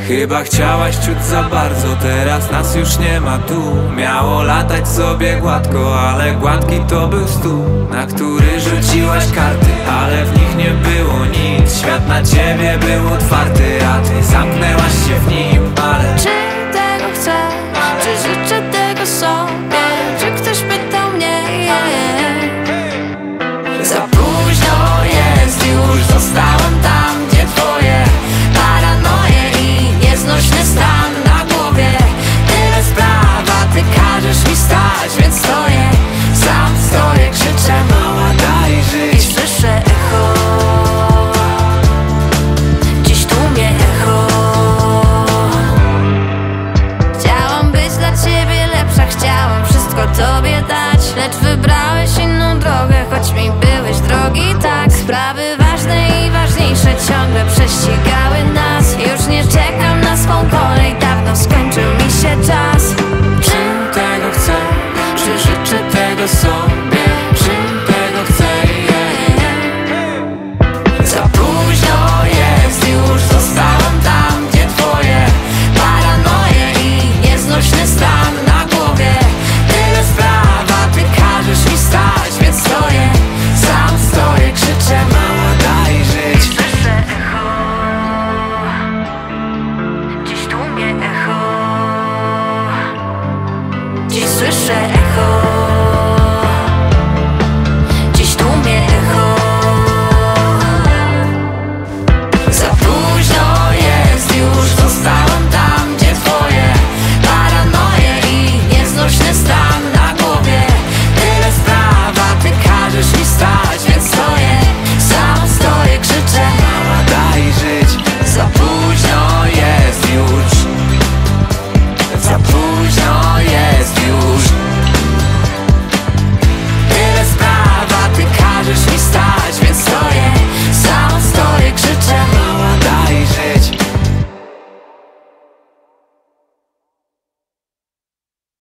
Chyba chciałaś ciut za bardzo, teraz nas już nie ma tu. Miało latać sobie gładko, ale gładki to był stół, na który rzuciłaś karty, ale w nich nie było nic. Świat na ciebie był otwarty, a ty zamknęłaś się w nim. Ale czy tego chcesz? Czy życzę tego sobie? Czy ktoś pytał mnie? Za późno jest, już zostałem tam, gdzie twoje paranoje i nieznośny stan na głowie. Tyle spraw, a ty każesz mi stać, więc stoję, sam stoję, krzyczę: mała, daj żyć. I słyszę echo, dziś tłumie echo. Chciałam być dla ciebie lepsza, chciałam wszystko tobie dać, lecz wybrałeś inną drogę, choć mi byłeś drogi, tak. Sprawy ważne i ważniejsze ciągle prześcigają.